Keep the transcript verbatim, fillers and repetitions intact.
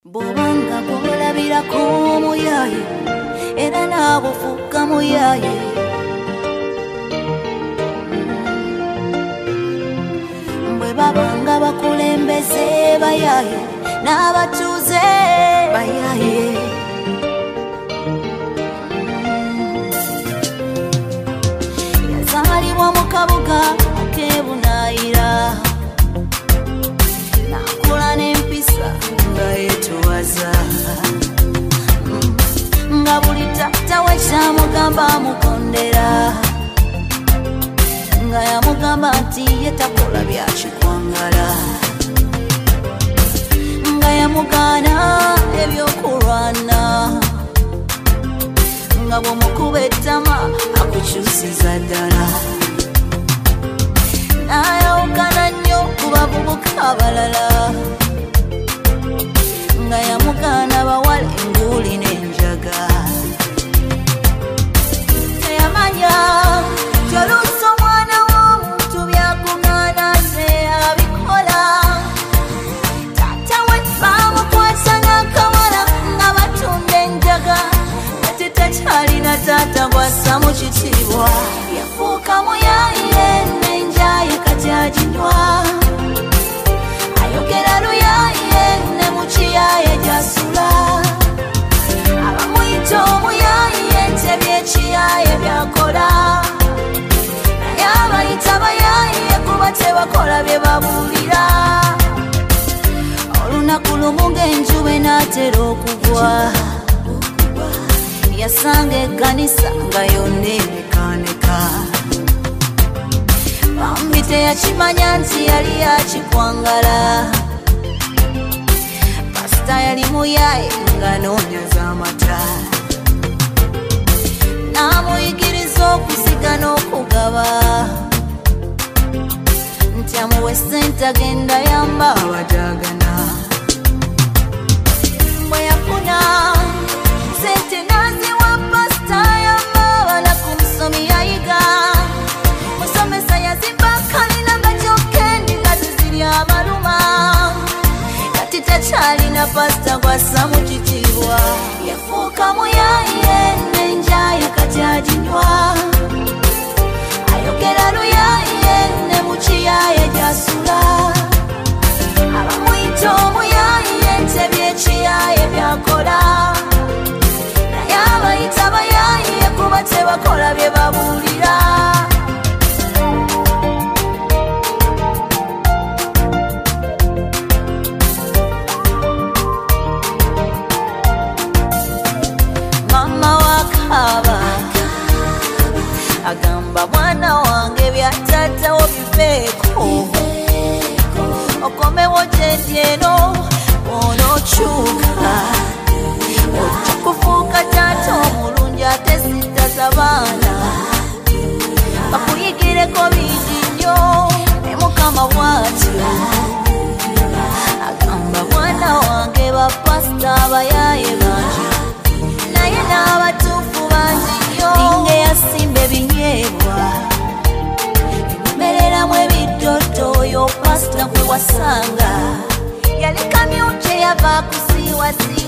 Bobanga bwolabirako muyaye era naawe ofuuka muyaye. Bwe babanga bakulembeze bayaye n'abatuuze bayaye. Yazaalibwa mu kabuga ak'ebunaayira n'akula n'empisa nga yeetuwaza, nga buli taata we kyamugamba amukondera, nga yamugamba nti ye takola bya kikwangala, nga yamugaana ebyokulwana, nga bw'omukuba ettama akukyusiza ddala. N'ayawukana nnyo ku bavubuka abalala, nga yamugaana bawala enguuli n'enjaga. Teyamanya kyoluusi omwana w'omuntu byakugaana nze abikola. Taata we baamukwasa n'akawala nga batunda enjaga, kati takyalina taata gwassa mu kitiibwa. Yafuuka muyaye n'enjaye kati aginywa, ayogera luyaye ne mu kiyaye gy'asula. Abamuyita omuyaye nti ebyekiyaye byakola, naye abayita bayaye kuba tebakola bye babuulira. Olunaku lumu ng'enjuba enaatera okugwa, yasanga ekkanisa nga yonna enekaaneka. Bambi teyakimanya nti yali yakikwangala. Pasita yali muyaye ng'anoonyaza amata, n'amuyigiriza okusiga n'okugaba, nti amuwe ssente agenda yamba abajaagana. Bwe yafuna ssente n'aziwa pasita yamba abaana ku musomi yayiga. Musomesa yazimba kalina nga kyokka endiga zizirya abaluma, kati takyalina pasita gwassa mu kitiibwa. Yafuuka muyaye n'enjaye kati aginywa, ayogera luyaye ne mu kiyaye gy'asula. Abamuyita omuyaye nti ebyekiyaye byakola, naye abayita bayaye kuba tebakola bye babuulira. Mama wakaba agamba mwana wange bya taata wo biveeko, okomewo gyendi eno onookyuka, ojja kufuuka taata omulungi ate sittaza baana. Bakuyigireko bingi nnyo ne Mukama bw'atyo agamba mwana wange bapasita abayaye bangi, naye n'abatuufu bangi nnyo. Ninga eyasimba ebinyeebwa ebimereramu ebiddoto, oyo pasita gwe wasanga yali kamyu kye yava kusiiwasiiwa.